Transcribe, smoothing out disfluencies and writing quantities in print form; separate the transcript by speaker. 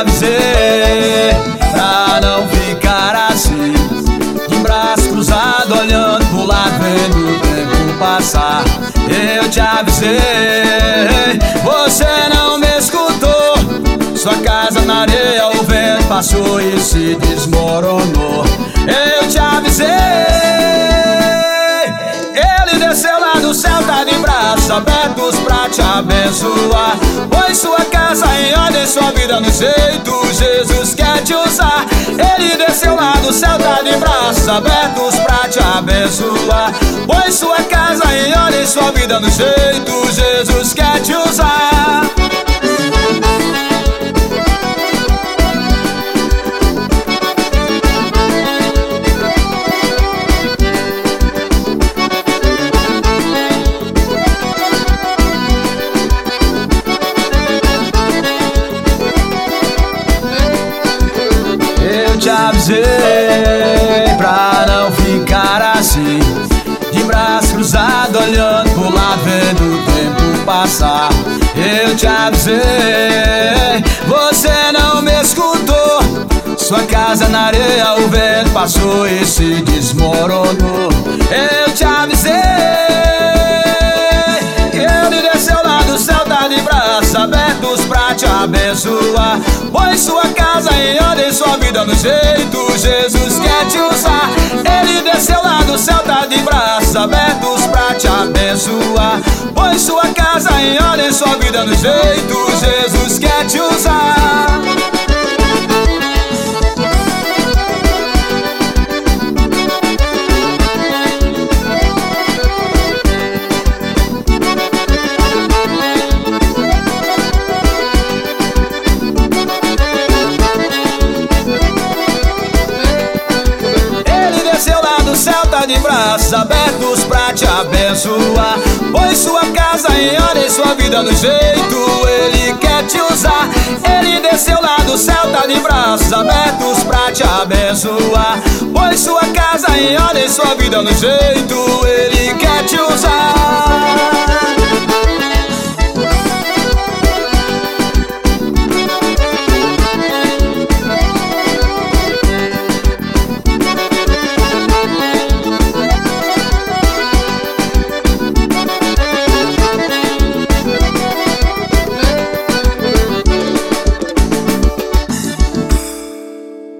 Speaker 1: avisei pra não ficar assim, de braço cruzado, olhando pro lado, vendo o tempo passar. Eu te avisei, você não me escutou. Sua casa na areia, o vento passou e se desmoronou. Eu te avisei, ele desceu lá do céu, tá de braços abertos pra te abençoar. Põe sua casa em ordem, sua vida no jeito, Jesus quer te usar. Ele desceu lá do céu, tá de braços abertos pra te abençoar. Põe sua casa em ordem, sua vida no jeito, Jesus quer te usar. Eu te avisei pra não ficar assim, de braço cruzado, olhando pro lado, vendo o tempo passar. Eu te avisei, você não me escutou. Sua casa na areia, o vento passou e se desmoronou. Eu te avisei, ele desceu lá do céu, tá de braços abertos pra te abençoar. Põe sua casa em ordem, sua vida no jeito, Jesus quer te usar. Ele desceu lá do céu, tá de braços abertos pra te abençoar. Põe sua casa em ordem, sua vida no jeito, Jesus quer te usar. De braços abertos pra te abençoar. Põe sua casa em ordem, sua vida no jeito, ele quer te usar. Ele desceu lá do céu, tá de braços abertos pra te abençoar. Põe sua casa em ordem, sua vida no jeito,